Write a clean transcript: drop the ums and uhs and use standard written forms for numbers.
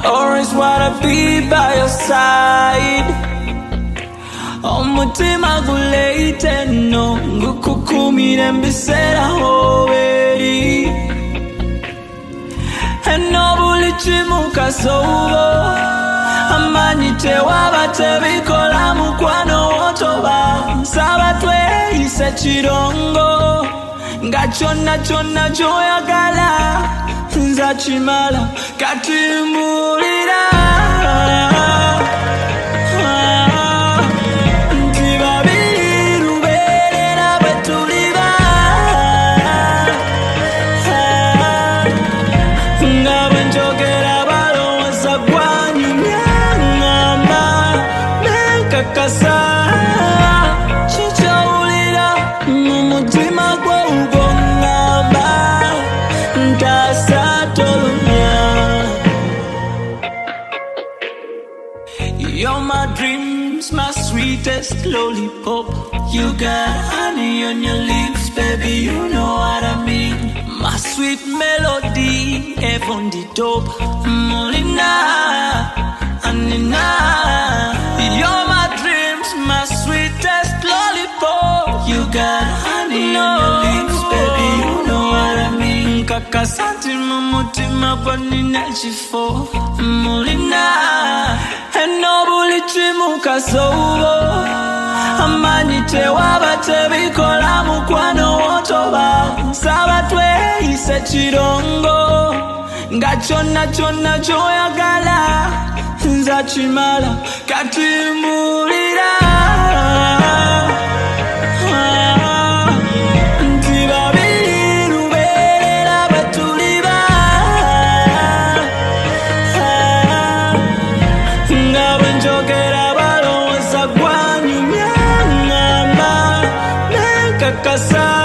always wanna be by your side. Omutima guleite no ngukukumire mbisera hoberi eno buli kimu kasobo amanyi tewaba tebikola mukwano wotoba nsaba tweyise kirongo nga kyonna kyonna kyoyagala nza kimala kati mbulira You're my dreams, my sweetest lollipop. You got honey on your lips, baby, you know what I mean. My sweet melody, heaven the top. Molina, Anina. You're my dreams, my sweetest lollipop. You got honey on your lips, baby, you know what I mean. Kakasanti mumutima panina chifo. Molina, eno buli kimu kasobo amanyi tewaba tebikola mukwano wotoba nsaba tweyise kirongo nga kyonna kyonna kyoyagala nza kimala kati mbulira Casa